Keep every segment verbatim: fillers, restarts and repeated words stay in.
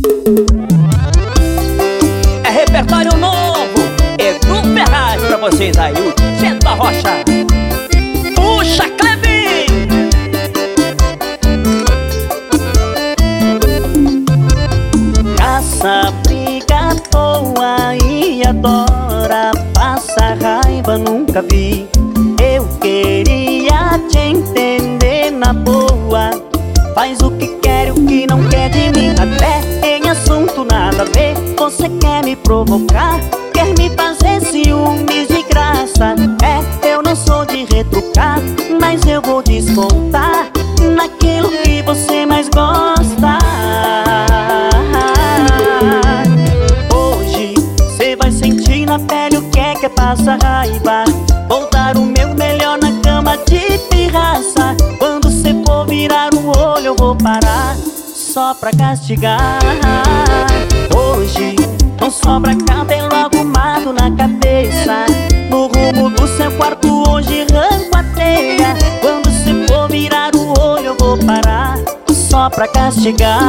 É repertório novo, Edu Ferraz pra vocês aí, o Tchê da Rocha. Puxa, Clebinho! Caça, briga à toa e adora, passa raiva, nunca vi. Eu queria te entender na boa, faz o que quer e o que não quer de mim. Até em assunto nada a ver, você quer me provocar, quer me fazer ciúmes de graça. É, eu não sou de retrucar, mas eu vou descontar naquilo que você mais gosta. Hoje cê vai sentir na pele o que é que passa raiva. Vou dar o meu melhor na cama de pirraça. Quando cê for virar o olho eu vou parar, só pra castigar. Hoje não sobra cabelo arrumado na cabeça, no rumo do seu quarto hoje arranco a telha. Quando cê for virar o olho eu vou parar, só pra castigar.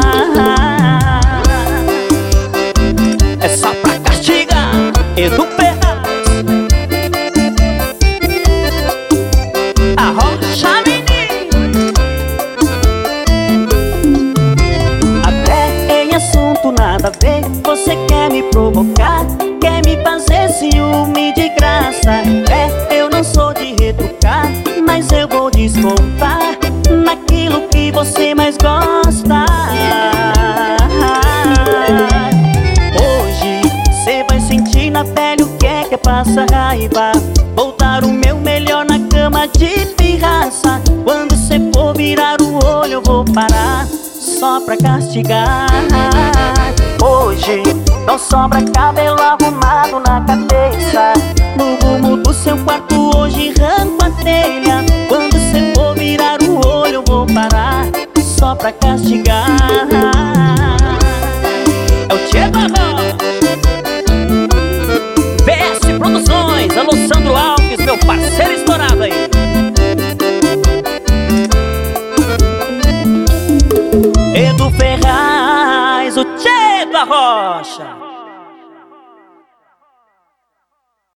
É só pra castigar, Edu Ferraz. Arrocha, menino. Até em assunto nada a ver, você quer me provocar, quer me fazer ciúme de graça. É, eu não sou de retrucar, mas eu vou descontar naquilo que você mais gosta. Hoje cê vai sentir na pele o que é que passa raiva. Vou dar o meu melhor na cama de pirraça. Quando cê for virar o olho eu vou parar, só pra castigar. Hoje não sobra cabelo arrumado na cabeça, no rumo do seu quarto hoje arranco a telha. Quando cê for virar o olho eu vou parar, só pra castigar. É o Tchê da Rocha. V S Produções, alô Sandro Alves, meu parceiro estourado aí. Edu Ferraz, o Tchê da Rocha.